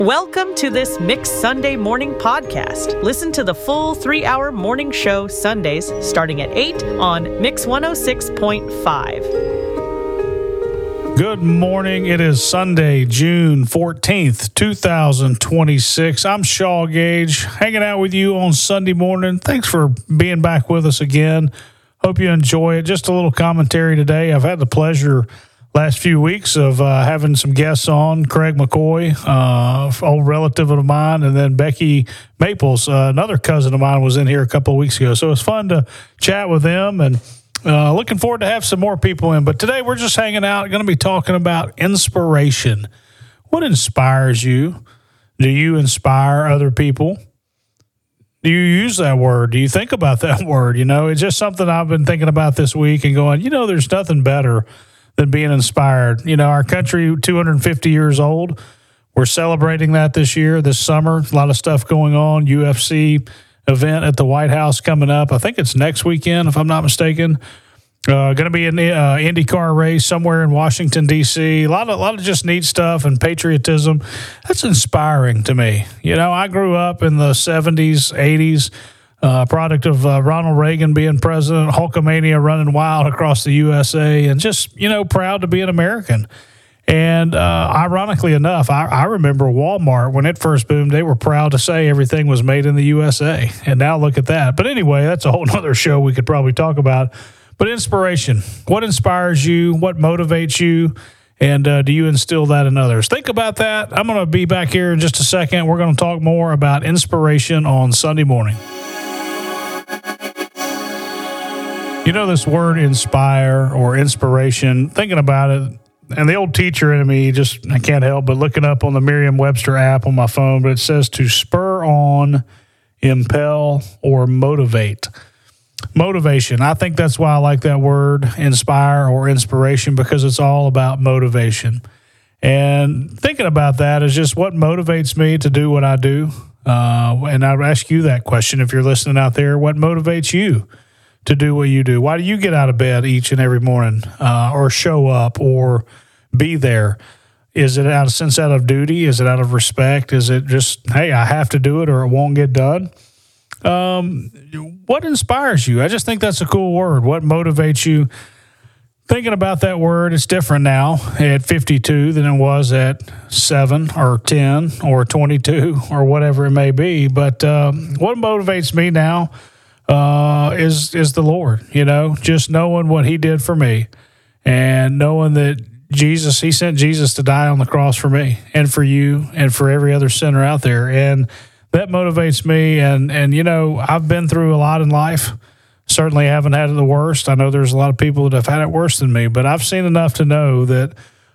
Welcome to this Mix Sunday Morning Podcast. Listen to the full 3-hour morning show Sundays starting at 8 on Mix 106.5. Good morning. It is Sunday, June 14th, 2026. I'm Shaw Gage, hanging out with you on Sunday morning. Thanks for being back with us again. Hope you enjoy it. Just a little commentary today. I've had the pleasure last few weeks of having some guests on. Craig McCoy, old relative of mine, and then Becky Maples, another cousin of mine, was in here a couple of weeks ago. So it was fun to chat with them, and looking forward to have some more people in. But today we're just hanging out, going to be talking about inspiration. What inspires you? Do you inspire other people? Do you use that word? Do you think about that word? You know, it's just something I've been thinking about this week and going, there's nothing better than being inspired. Our country, 250 years old. We're celebrating that this summer. A lot of stuff going on. UFC event at the White House coming up. I think it's next weekend, if I'm not mistaken. Going to be an IndyCar race somewhere in Washington, D.C. A lot of just neat stuff and patriotism. That's inspiring to me. I grew up in the 70s, 80s. Product of Ronald Reagan being president, Hulkamania running wild across the USA, and just, proud to be an American. And ironically enough, I remember Walmart, when it first boomed, they were proud to say everything was made in the USA. And now look at that. But anyway, that's a whole other show we could probably talk about. But inspiration, what inspires you? What motivates you? And do you instill that in others? Think about that. I'm going to be back here in just a second. We're going to talk more about inspiration on Sunday morning. This word inspire or inspiration, thinking about it, and the old teacher in me, I can't help but looking up on the Merriam-Webster app on my phone, but it says to spur on, impel, or motivate. Motivation. I think that's why I like that word, inspire or inspiration, because it's all about motivation. And thinking about that is just what motivates me to do what I do. And I'd ask you that question if you're listening out there. What motivates you to do what you do? Why do you get out of bed each and every morning, or show up, or be there? Is it out of sense out of duty? Is it out of respect? Is it just, hey, I have to do it or it won't get done? What inspires you? I just think that's a cool word. What motivates you? Thinking about that word, it's different now at 52 than it was at 7 or 10 or 22 or whatever it may be. But what motivates me now is the Lord, just knowing what he did for me, and knowing that he sent Jesus to die on the cross for me and for you and for every other sinner out there. And that motivates me. And I've been through a lot in life. Certainly haven't had it the worst. I know there's a lot of people that have had it worse than me, but I've seen enough to know that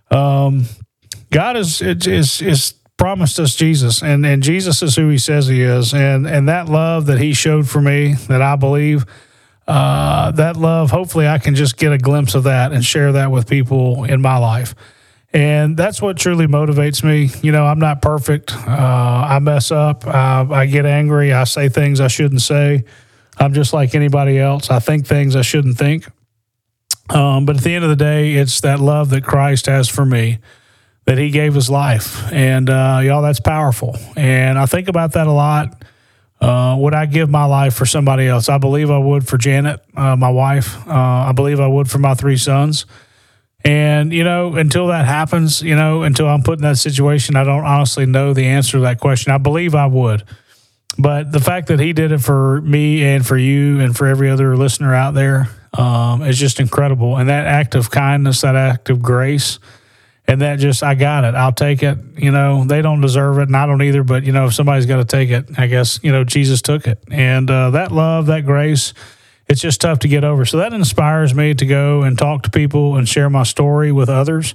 God is promised us Jesus, and Jesus is who he says he is, and that love that he showed for me, that I believe, that love, hopefully I can just get a glimpse of that and share that with people in my life. And that's what truly motivates me. I'm not perfect. I mess up. I get angry. I say things I shouldn't say. I'm just like anybody else. I think things I shouldn't think. But at the end of the day, it's that love that Christ has for me, that he gave his life. And, y'all, that's powerful. And I think about that a lot. Would I give my life for somebody else? I believe I would for Janet, my wife. I believe I would for my 3 sons. And, until that happens, until I'm put in that situation, I don't honestly know the answer to that question. I believe I would. But the fact that he did it for me and for you and for every other listener out there is just incredible. And that act of kindness, that act of grace, and that just, I got it. I'll take it. They don't deserve it, and I don't either. But, if somebody's got to take it, I guess, Jesus took it. And that love, that grace, it's just tough to get over. So that inspires me to go and talk to people and share my story with others,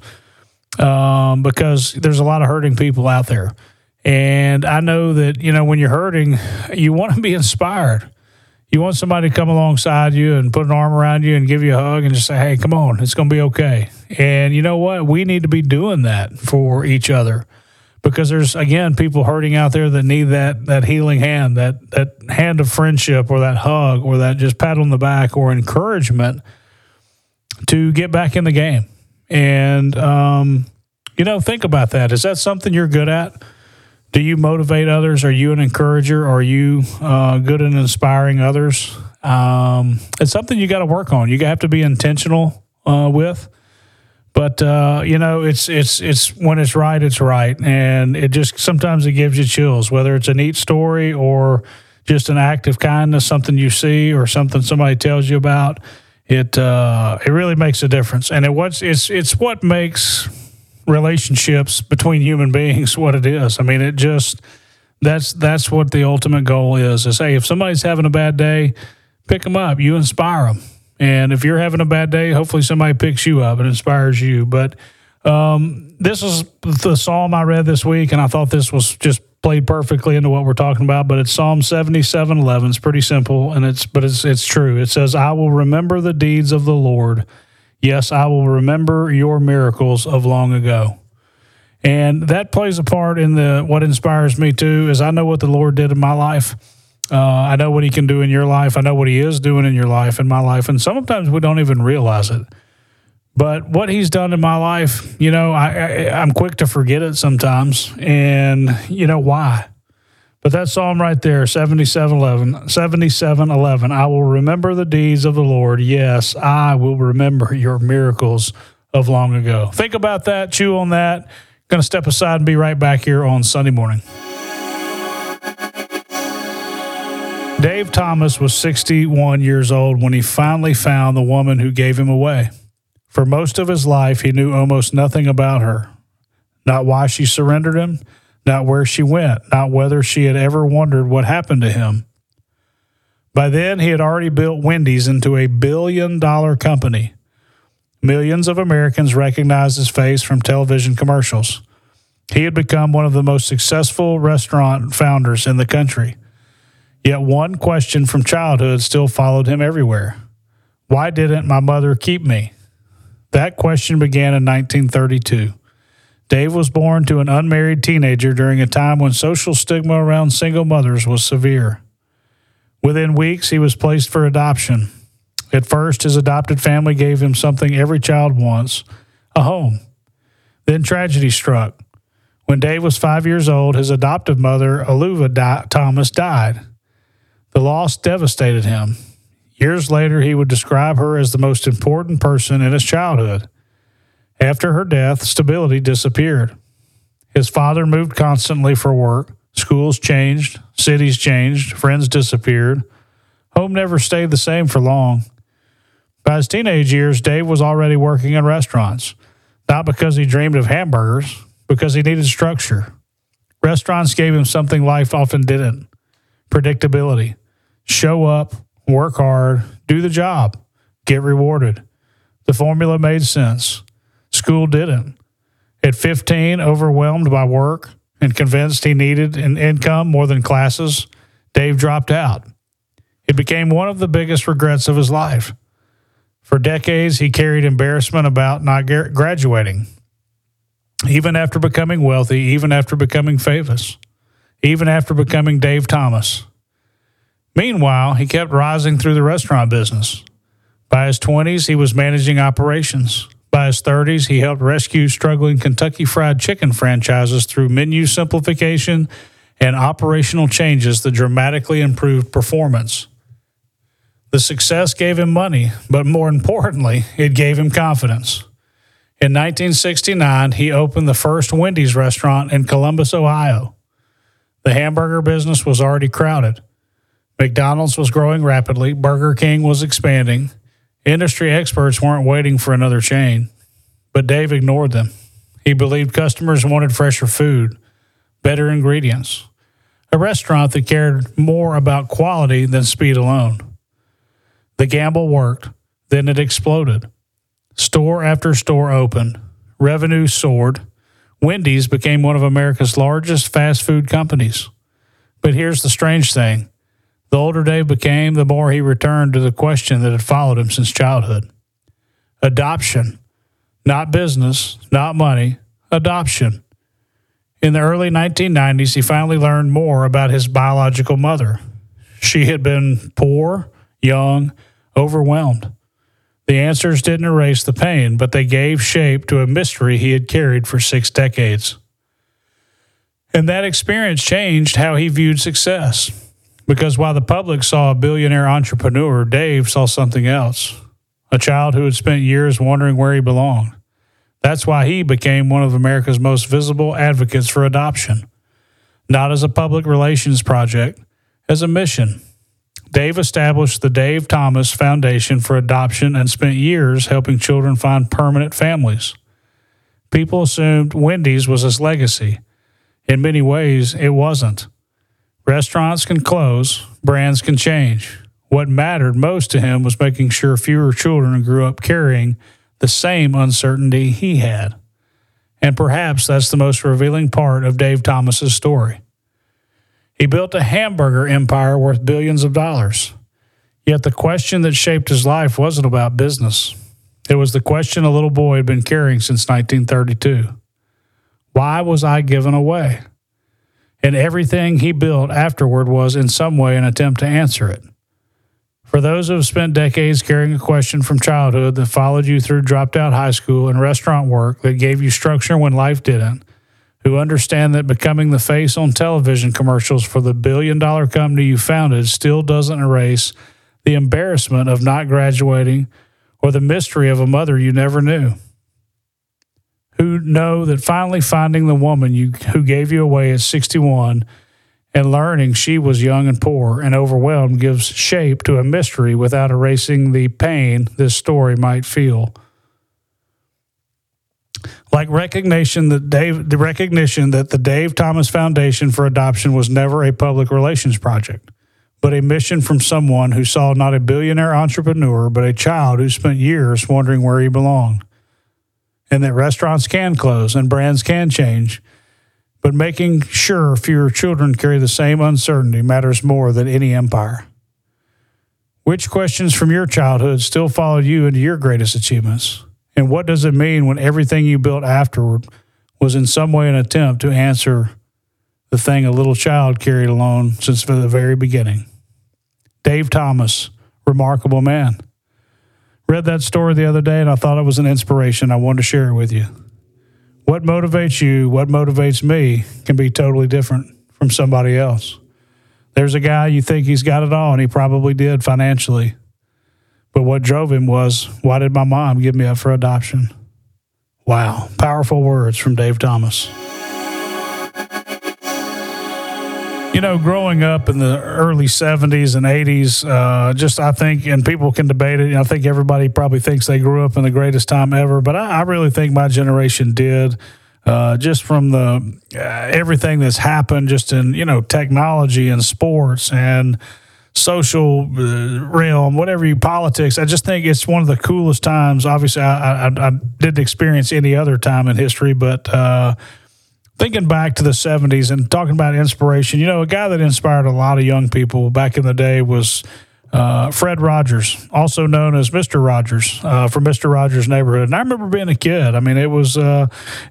because there's a lot of hurting people out there. And I know that, when you're hurting, you want to be inspired. You want somebody to come alongside you and put an arm around you and give you a hug and just say, hey, come on, it's going to be okay. And you know what? We need to be doing that for each other, because there's, again, people hurting out there that need that healing hand, that hand of friendship, or that hug, or that just pat on the back or encouragement to get back in the game. And, think about that. Is that something you're good at? Do you motivate others? Are you an encourager? Are you good at inspiring others? It's something you got to work on. You have to be intentional with. But it's when it's right, it's right, and it just sometimes it gives you chills. Whether it's a neat story or just an act of kindness, something you see or something somebody tells you about, it really makes a difference. And it's what makes relationships between human beings what it is. I mean, that's what the ultimate goal is hey, if somebody's having a bad day, pick them up. You inspire them. And if you're having a bad day, hopefully somebody picks you up and inspires you. But this is the psalm I read this week, and I thought this was just played perfectly into what we're talking about. But it's Psalm 77:11. It's pretty simple, and it's true. It says, "I will remember the deeds of the Lord. Yes, I will remember your miracles of long ago." And that plays a part in what inspires me too, is I know what the Lord did in my life. I know what he can do in your life. I know what he is doing in your life, in my life. And sometimes we don't even realize it. But what he's done in my life, I'm quick to forget it sometimes. And you know why? But that psalm right there, 77:11, "I will remember the deeds of the Lord. Yes, I will remember your miracles of long ago." Think about that. Chew on that. Going to step aside and be right back here on Sunday morning. Dave Thomas was 61 years old when he finally found the woman who gave him away. For most of his life, he knew almost nothing about her. Not why she surrendered him, not where she went, not whether she had ever wondered what happened to him. By then, he had already built Wendy's into a billion-dollar company. Millions of Americans recognized his face from television commercials. He had become one of the most successful restaurant founders in the country. Yet one question from childhood still followed him everywhere. Why didn't my mother keep me? That question began in 1932. Dave was born to an unmarried teenager during a time when social stigma around single mothers was severe. Within weeks, he was placed for adoption. At first, his adopted family gave him something every child wants, a home. Then tragedy struck. When Dave was 5 years old, his adoptive mother, Aluva Thomas, died. The loss devastated him. Years later, he would describe her as the most important person in his childhood. After her death, stability disappeared. His father moved constantly for work. Schools changed. Cities changed. Friends disappeared. Home never stayed the same for long. By his teenage years, Dave was already working in restaurants, not because he dreamed of hamburgers, because he needed structure. Restaurants gave him something life often didn't: predictability. Show up, work hard, do the job, get rewarded. The formula made sense. School didn't. At 15, overwhelmed by work and convinced he needed an income more than classes, Dave dropped out. It became one of the biggest regrets of his life. For decades, he carried embarrassment about not graduating. Even after becoming wealthy, even after becoming famous, even after becoming Dave Thomas. Meanwhile, he kept rising through the restaurant business. By his 20s, he was managing operations. By his 30s, he helped rescue struggling Kentucky Fried Chicken franchises through menu simplification and operational changes that dramatically improved performance. The success gave him money, but more importantly, it gave him confidence. In 1969, he opened the first Wendy's restaurant in Columbus, Ohio. The hamburger business was already crowded. McDonald's was growing rapidly. Burger King was expanding. Industry experts weren't waiting for another chain. But Dave ignored them. He believed customers wanted fresher food, better ingredients, a restaurant that cared more about quality than speed alone. The gamble worked. Then it exploded. Store after store opened. Revenue soared. Wendy's became one of America's largest fast food companies. But here's the strange thing. The older Dave became, the more he returned to the question that had followed him since childhood. Adoption. Not business, not money. Adoption. In the early 1990s, he finally learned more about his biological mother. She had been poor, young, overwhelmed. The answers didn't erase the pain, but they gave shape to a mystery he had carried for 6 decades. And that experience changed how he viewed success. Because while the public saw a billionaire entrepreneur, Dave saw something else. A child who had spent years wondering where he belonged. That's why he became one of America's most visible advocates for adoption. Not as a public relations project, as a mission. Dave established the Dave Thomas Foundation for Adoption and spent years helping children find permanent families. People assumed Wendy's was his legacy. In many ways, it wasn't. Restaurants can close, brands can change. What mattered most to him was making sure fewer children grew up carrying the same uncertainty he had. And perhaps that's the most revealing part of Dave Thomas's story. He built a hamburger empire worth billions of dollars. Yet the question that shaped his life wasn't about business. It was the question a little boy had been carrying since 1932. Why was I given away? And everything he built afterward was in some way an attempt to answer it. For those who have spent decades carrying a question from childhood that followed you through dropped-out high school and restaurant work that gave you structure when life didn't, who understand that becoming the face on television commercials for the billion-dollar company you founded still doesn't erase the embarrassment of not graduating or the mystery of a mother you never knew. Who know that finally finding the woman who gave you away at 61 and learning she was young and poor and overwhelmed gives shape to a mystery without erasing the pain this story might feel. Like the recognition that the Dave Thomas Foundation for Adoption was never a public relations project, but a mission from someone who saw not a billionaire entrepreneur, but a child who spent years wondering where he belonged. And that restaurants can close and brands can change, but making sure fewer children carry the same uncertainty matters more than any empire. Which questions from your childhood still followed you into your greatest achievements? And what does it mean when everything you built afterward was in some way an attempt to answer the thing a little child carried alone since the very beginning? Dave Thomas, remarkable man. Read that story the other day and I thought it was an inspiration. I wanted to share it with you. What motivates you, what motivates me can be totally different from somebody else. There's a guy you think he's got it all, and he probably did financially. But what drove him was, why did my mom give me up for adoption? Wow, powerful words from Dave Thomas. You know, growing up in the early 70s and 80s, I think, and people can debate it, I think everybody probably thinks they grew up in the greatest time ever, but I really think my generation did, just from the everything that's happened just in, technology and sports and social realm, politics. I just think it's one of the coolest times. Obviously, I didn't experience any other time in history, but thinking back to the 70s and talking about inspiration, a guy that inspired a lot of young people back in the day was Fred Rogers, also known as Mr. Rogers, from Mr. Rogers' Neighborhood. And I remember being a kid. I mean, it was a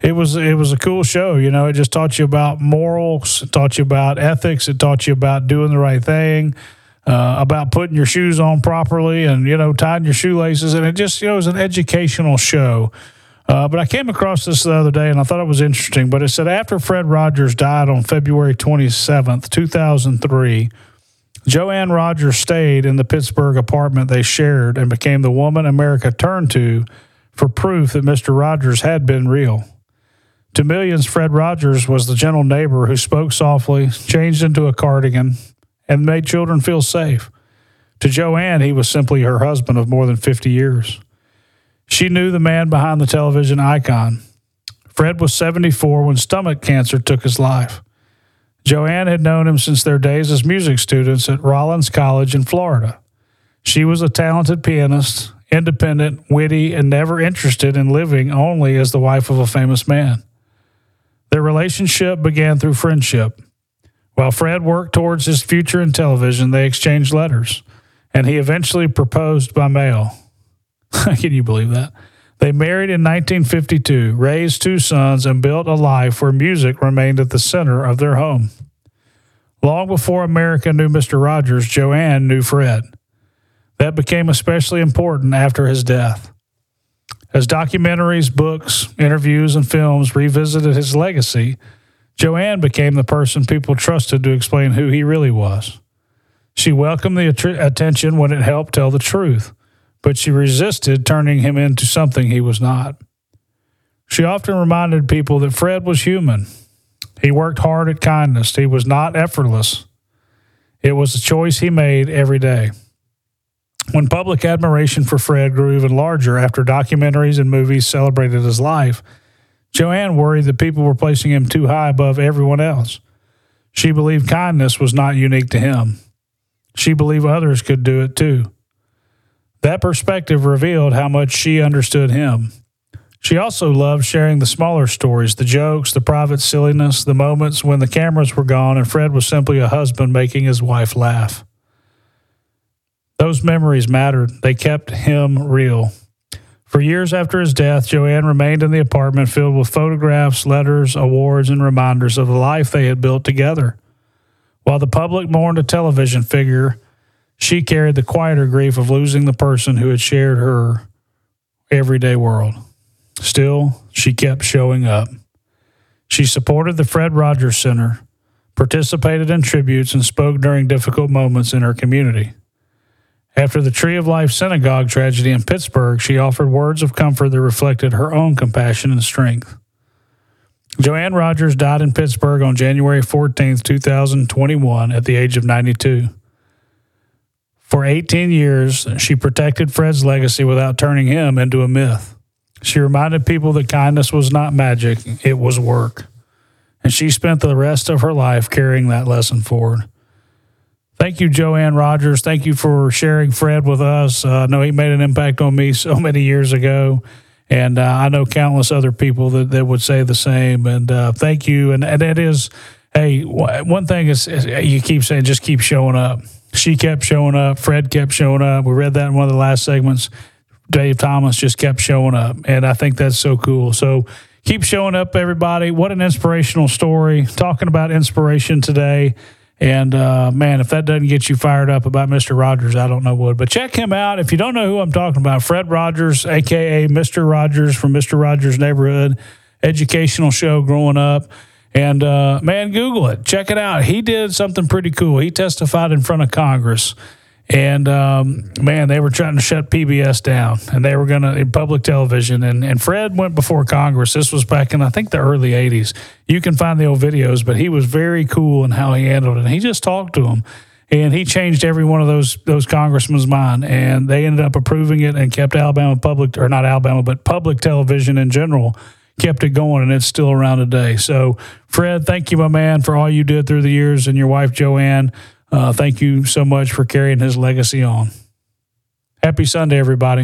cool show. It just taught you about morals, it taught you about ethics, it taught you about doing the right thing, about putting your shoes on properly and, tying your shoelaces. And it just, it was an educational show. But I came across this the other day, and I thought it was interesting. But it said after Fred Rogers died on February 27th, 2003, Joanne Rogers stayed in the Pittsburgh apartment they shared and became the woman America turned to for proof that Mr. Rogers had been real. To millions, Fred Rogers was the gentle neighbor who spoke softly, changed into a cardigan, and made children feel safe. To Joanne, he was simply her husband of more than 50 years. She knew the man behind the television icon. Fred was 74 when stomach cancer took his life. Joanne had known him since their days as music students at Rollins College in Florida. She was a talented pianist, independent, witty, and never interested in living only as the wife of a famous man. Their relationship began through friendship. While Fred worked towards his future in television, they exchanged letters, and he eventually proposed by mail. Can you believe that? They married in 1952, raised 2 sons, and built a life where music remained at the center of their home. Long before America knew Mr. Rogers, Joanne knew Fred. That became especially important after his death. As documentaries, books, interviews, and films revisited his legacy, Joanne became the person people trusted to explain who he really was. She welcomed the attention when it helped tell the truth, but she resisted turning him into something he was not. She often reminded people that Fred was human. He worked hard at kindness. He was not effortless. It was a choice he made every day. When public admiration for Fred grew even larger after documentaries and movies celebrated his life, Joanne worried that people were placing him too high above everyone else. She believed kindness was not unique to him. She believed others could do it too. That perspective revealed how much she understood him. She also loved sharing the smaller stories, the jokes, the private silliness, the moments when the cameras were gone and Fred was simply a husband making his wife laugh. Those memories mattered. They kept him real. For years after his death, Joanne remained in the apartment filled with photographs, letters, awards, and reminders of the life they had built together. While the public mourned a television figure, she carried the quieter grief of losing the person who had shared her everyday world. Still, she kept showing up. She supported the Fred Rogers Center, participated in tributes, and spoke during difficult moments in her community. After the Tree of Life Synagogue tragedy in Pittsburgh, she offered words of comfort that reflected her own compassion and strength. Joanne Rogers died in Pittsburgh on January 14, 2021, at the age of 92. For 18 years, she protected Fred's legacy without turning him into a myth. She reminded people that kindness was not magic, it was work. And she spent the rest of her life carrying that lesson forward. Thank you, Joanne Rogers. Thank you for sharing Fred with us. I know he made an impact on me so many years ago, and I know countless other people that would say the same. And thank you. And it is, hey, one thing is you keep saying just keep showing up. She kept showing up. Fred kept showing up. We read that in one of the last segments. Dave Thomas just kept showing up, and I think that's so cool. So keep showing up, everybody. What an inspirational story. Talking about inspiration today. And, man, if that doesn't get you fired up about Mr. Rogers, I don't know what. But check him out. If you don't know who I'm talking about, Fred Rogers, a.k.a. Mr. Rogers from Mr. Rogers' Neighborhood, educational show growing up. And, man, Google it. Check it out. He did something pretty cool. He testified in front of Congress. And, man, they were trying to shut PBS down, and they were going to in public television. And Fred went before Congress. This was back in, I think, the early 80s. You can find the old videos, but he was very cool in how he handled it. And he just talked to them, and he changed every one of those congressmen's mind. And they ended up approving it and kept Alabama public, or not Alabama, but public television in general, kept it going, and it's still around today. So, Fred, thank you, my man, for all you did through the years, and your wife, Joanne. Thank you so much for carrying his legacy on. Happy Sunday, everybody.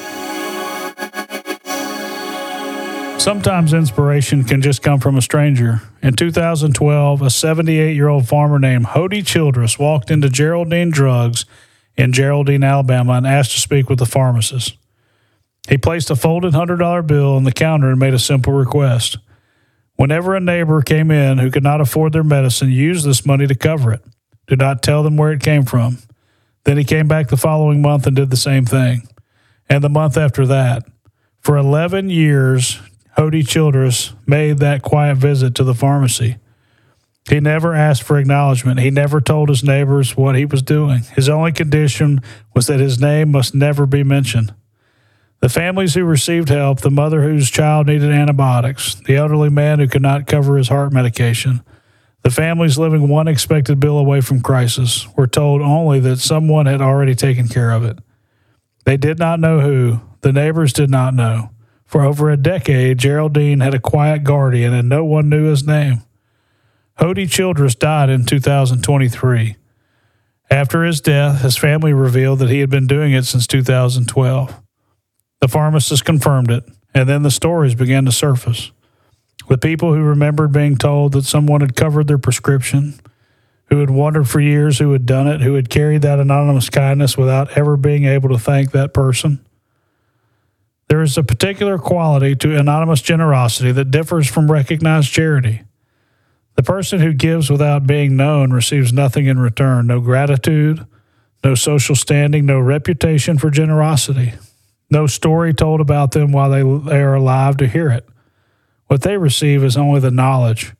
Sometimes inspiration can just come from a stranger. In 2012, a 78-year-old farmer named Hody Childress walked into Geraldine Drugs in Geraldine, Alabama, and asked to speak with the pharmacist. He placed a folded $100 bill on the counter and made a simple request. Whenever a neighbor came in who could not afford their medicine, use this money to cover it. Do not tell them where it came from. Then he came back the following month and did the same thing. And the month after that. For 11 years, Hody Childress made that quiet visit to the pharmacy. He never asked for acknowledgement. He never told his neighbors what he was doing. His only condition was that his name must never be mentioned. The families who received help, the mother whose child needed antibiotics, the elderly man who could not cover his heart medication, the families living one expected bill away from crisis were told only that someone had already taken care of it. They did not know who. The neighbors did not know. For over a decade, Geraldine had a quiet guardian, and no one knew his name. Hody Childress died in 2023. After his death, his family revealed that he had been doing it since 2012. The pharmacist confirmed it, and then the stories began to surface. With people who remembered being told that someone had covered their prescription, who had wondered for years who had done it, who had carried that anonymous kindness without ever being able to thank that person. There is a particular quality to anonymous generosity that differs from recognized charity. The person who gives without being known receives nothing in return, no gratitude, no social standing, no reputation for generosity, no story told about them while they are alive to hear it. What they receive is only the knowledge,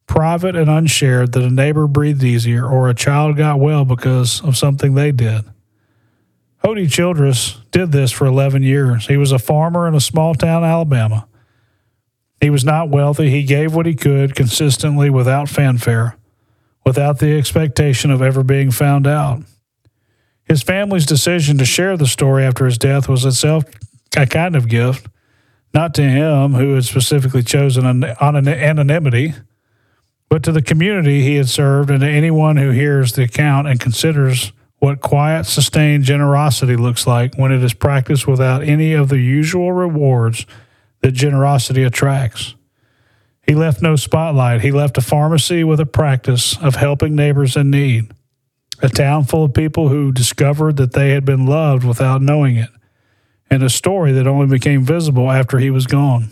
private and unshared, that a neighbor breathed easier or a child got well because of something they did. Hody Childress did this for 11 years. He was a farmer in a small town, Alabama. He was not wealthy. He gave what he could consistently without fanfare, without the expectation of ever being found out. His family's decision to share the story after his death was itself a kind of gift, not to him, who had specifically chosen anonymity, but to the community he had served and to anyone who hears the account and considers what quiet, sustained generosity looks like when it is practiced without any of the usual rewards that generosity attracts. He left no spotlight. He left a pharmacy with a practice of helping neighbors in need, a town full of people who discovered that they had been loved without knowing it, and a story that only became visible after he was gone.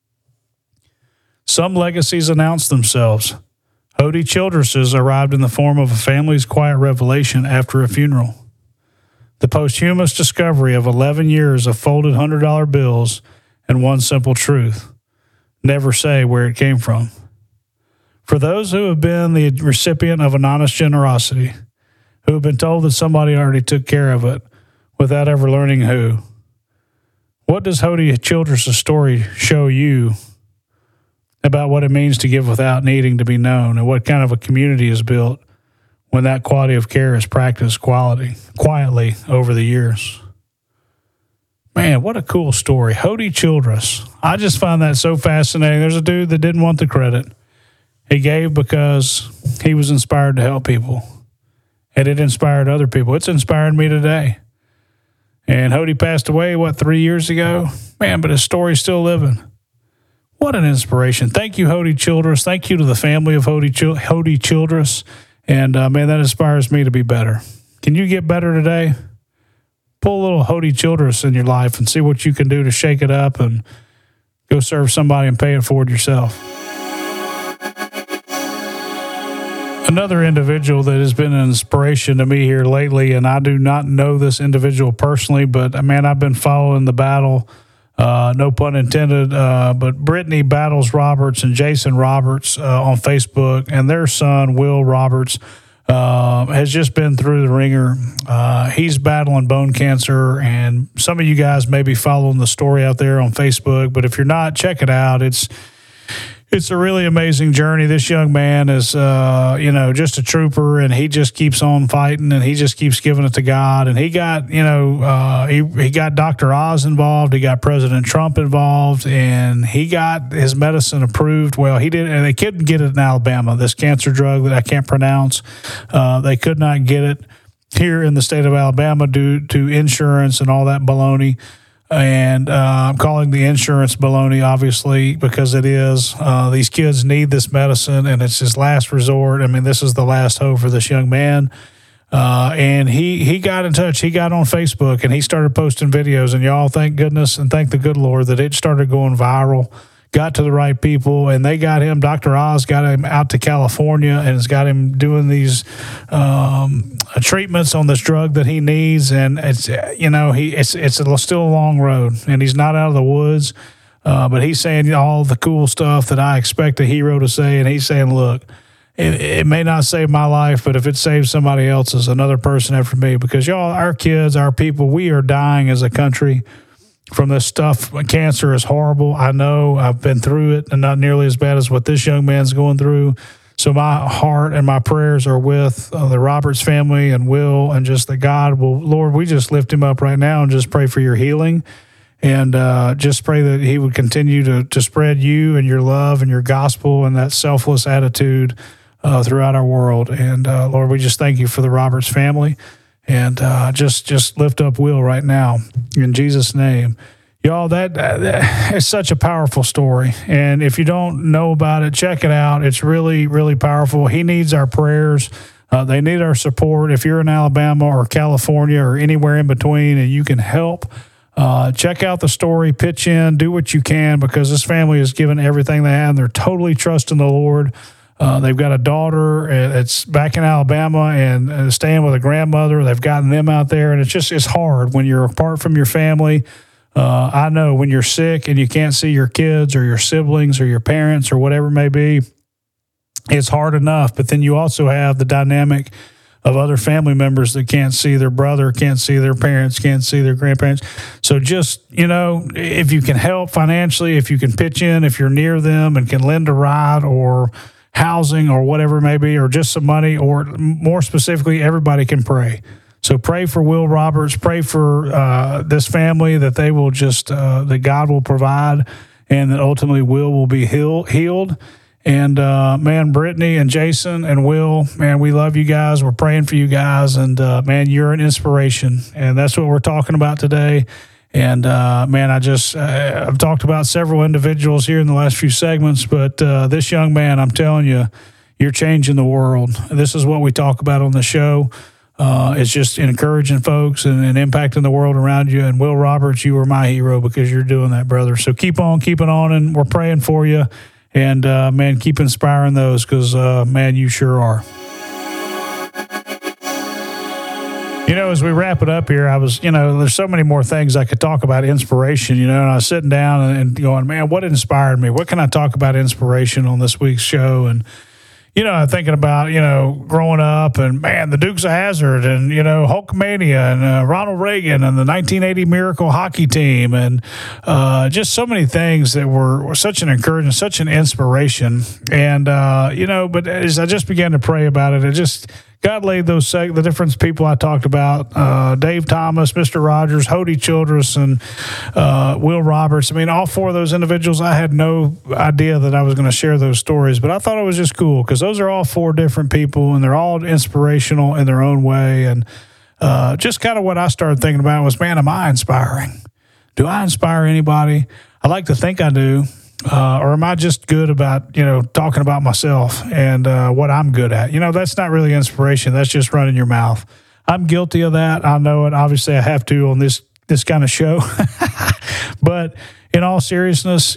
Some legacies announced themselves. Hody Childress's arrived in the form of a family's quiet revelation after a funeral. The posthumous discovery of 11 years of folded $100 bills and one simple truth: never say where it came from. For those who have been the recipient of an honest generosity, who have been told that somebody already took care of it without ever learning who, what does Hody Childress's story show you about what it means to give without needing to be known, and what kind of a community is built when that quality of care is practiced quietly over the years? Man, what a cool story. Hody Childress. I just find that so fascinating. There's a dude that didn't want the credit. He gave because he was inspired to help people, and it inspired other people. It's inspired me today. And Hody passed away, 3 years ago? Man, but his story's still living. What an inspiration. Thank you, Hody Childress. Thank you to the family of Hody Childress. And, man, that inspires me to be better. Can you get better today? Pull a little Hody Childress in your life and see what you can do to shake it up and go serve somebody and pay it forward yourself. Another individual that has been an inspiration to me here lately, and I do not know this individual personally, but, man, I've been following the battle, no pun intended, but Brittany Battles Roberts and Jason Roberts on Facebook, and their son, Will Roberts, has just been through the ringer. He's battling bone cancer, and some of you guys may be following the story out there on Facebook, but if you're not, check it out. It's a really amazing journey. This young man is, just a trooper, and he just keeps on fighting, and he just keeps giving it to God. And he got, he got Dr. Oz involved. He got President Trump involved, and he got his medicine approved. Well, he did, and they couldn't get it in Alabama, this cancer drug that I can't pronounce. They could not get it here in the state of Alabama due to insurance and all that baloney. And I'm calling the insurance baloney, obviously, because it is. These kids need this medicine, and it's his last resort. I mean, this is the last hope for this young man. And he got in touch. He got on Facebook, and he started posting videos. And y'all, thank goodness and thank the good Lord that it started going viral, got to the right people, and they got him. Dr. Oz got him out to California and has got him doing these treatments on this drug that he needs. And it's still a long road, and he's not out of the woods. But he's saying all the cool stuff that I expect a hero to say. And he's saying, look, it may not save my life, but if it saves somebody else's, another person after me, because y'all, our kids, our people, we are dying as a country from this stuff. Cancer is horrible. I know. I've been through it, and not nearly as bad as what this young man's going through. So my heart and my prayers are with the Roberts family and Will, and just that God will, Lord, we just lift him up right now and just pray for your healing, and just pray that he would continue to spread you and your love and your gospel and that selfless attitude throughout our world. And Lord, we just thank you for the Roberts family. And just lift up Will right now in Jesus' name. Y'all, that is such a powerful story. And if you don't know about it, check it out. It's really, really powerful. He needs our prayers. They need our support. If you're in Alabama or California or anywhere in between and you can help, check out the story, pitch in, do what you can, because this family has given everything they have. They're totally trusting the Lord. They've got a daughter that's back in Alabama and staying with a grandmother. They've gotten them out there, and it's hard when you're apart from your family. I know when you're sick and you can't see your kids or your siblings or your parents or whatever it may be, it's hard enough. But then you also have the dynamic of other family members that can't see their brother, can't see their parents, can't see their grandparents. So just, if you can help financially, if you can pitch in, if you're near them and can lend a ride or housing or whatever it may be, or just some money, or more specifically, everybody can pray. So pray for Will Roberts, pray for this family, that they will just, that God will provide, and that ultimately Will be healed. And, man, Brittany and Jason and Will, man, we love you guys. We're praying for you guys. And, man, you're an inspiration. And that's what we're talking about today. And, man, I've talked about several individuals here in the last few segments, but this young man, I'm telling you, you're changing the world. This is what we talk about on the show. It's just encouraging folks and impacting the world around you. And Will Roberts, you are my hero because you're doing that, brother. So keep on keeping on, and we're praying for you. And, man, keep inspiring those because, man, you sure are. As we wrap it up here, I was, there's so many more things I could talk about inspiration, and I was sitting down and going, man, what inspired me? What can I talk about inspiration on this week's show? And, thinking about, growing up and, man, the Dukes of Hazzard and, Hulkamania and Ronald Reagan and the 1980 Miracle hockey team and just so many things that were such an encouragement, such an inspiration. And, but as I just began to pray about it, God laid the different people I talked about, Dave Thomas, Mr. Rogers, Hody Childress, and Will Roberts. I mean, all four of those individuals, I had no idea that I was going to share those stories, but I thought it was just cool because those are all four different people, and they're all inspirational in their own way. And just kind of what I started thinking about was, man, am I inspiring? Do I inspire anybody? I like to think I do. Or am I just good about, talking about myself and what I'm good at? That's not really inspiration. That's just running your mouth. I'm guilty of that. I know it. Obviously, I have to on this kind of show. But in all seriousness,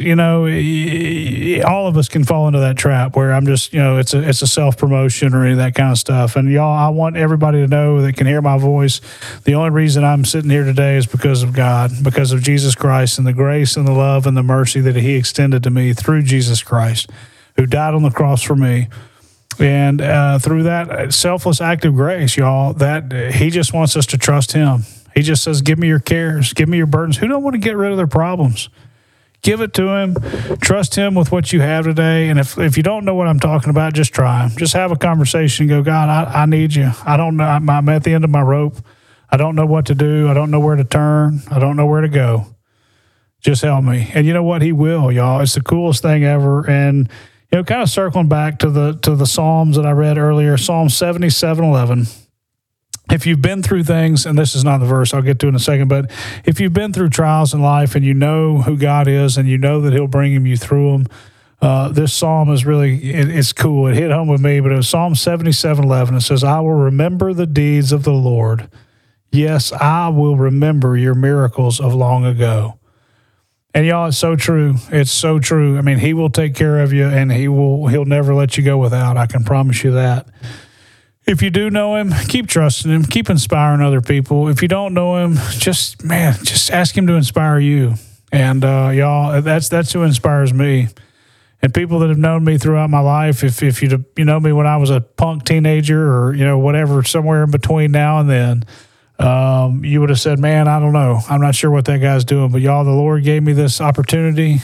all of us can fall into that trap where I'm just, it's a self-promotion or any of that kind of stuff. And y'all, I want everybody to know that can hear my voice. The only reason I'm sitting here today is because of God, because of Jesus Christ and the grace and the love and the mercy that he extended to me through Jesus Christ, who died on the cross for me. And through that selfless act of grace, y'all, that he just wants us to trust him. He just says, give me your cares, give me your burdens. Who don't want to get rid of their problems? Give it to him. Trust him with what you have today. And if you don't know what I'm talking about, just try. Just have a conversation. Go, God, I need you. I don't know. I'm at the end of my rope. I don't know what to do. I don't know where to turn. I don't know where to go. Just help me. And you know what? He will, y'all. It's the coolest thing ever. And, kind of circling back to the Psalms that I read earlier, Psalm 77:11. If you've been through things, and this is not the verse I'll get to in a second, but if you've been through trials in life and you know who God is and you know that he'll bring you through them, this psalm is really, it's cool. It hit home with me, but it was Psalm 77:11. It says, I will remember the deeds of the Lord. Yes, I will remember your miracles of long ago. And y'all, it's so true. It's so true. I mean, he will take care of you, and he'll never let you go without. I can promise you that. If you do know him, keep trusting him, keep inspiring other people. If you don't know him, just ask him to inspire you. And y'all, that's who inspires me. And people that have known me throughout my life, if you know me when I was a punk teenager or whatever, somewhere in between now and then, you would have said, man, I don't know. I'm not sure what that guy's doing. But y'all, the Lord gave me this opportunity.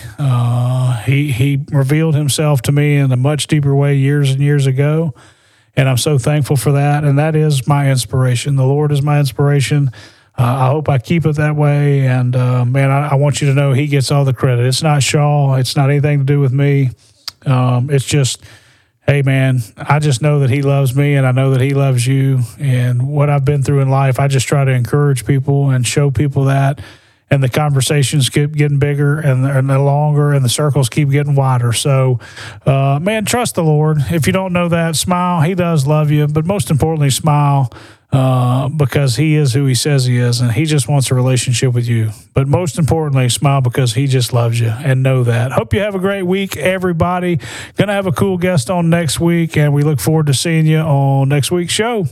He revealed himself to me in a much deeper way years and years ago. And I'm so thankful for that. And that is my inspiration. The Lord is my inspiration. I hope I keep it that way. And, man, I want you to know he gets all the credit. It's not Shaw. It's not anything to do with me. It's just, hey, man, I just know that he loves me and I know that he loves you. And what I've been through in life, I just try to encourage people and show people that. And the conversations keep getting bigger and the longer, and the circles keep getting wider. So, man, trust the Lord. If you don't know that, smile. He does love you. But most importantly, smile because he is who he says he is, and he just wants a relationship with you. But most importantly, smile because he just loves you, and know that. Hope you have a great week, everybody. Going to have a cool guest on next week, and we look forward to seeing you on next week's show.